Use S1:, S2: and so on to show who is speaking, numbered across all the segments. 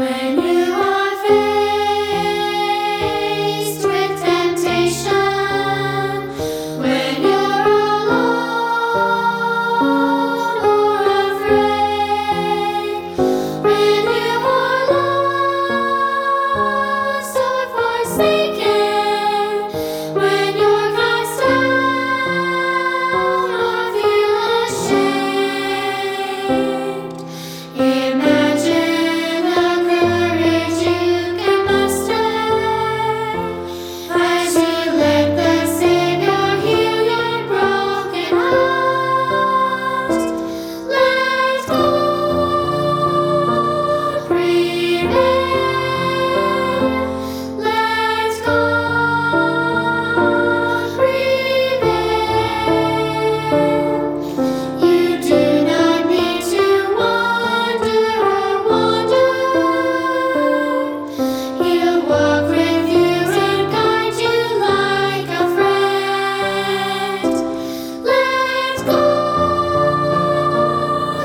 S1: When you are faced with temptation, when you're alone or afraid, when you are lost or forsaken, when you're cast down or feel ashamed, imagine the courage you can muster as you let the Savior heal your broken heart. Let God prevail. Let God prevail. You do not need to wonder or wonder. He'll walk with you and guide you like a friend. Let God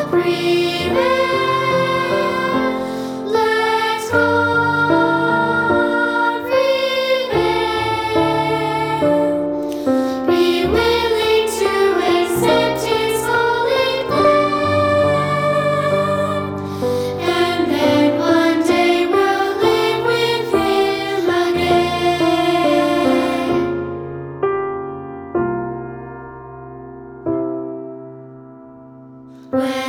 S1: prevail. Let God prevail. Be willing to accept His holy plan, and then one day we'll live with Him again.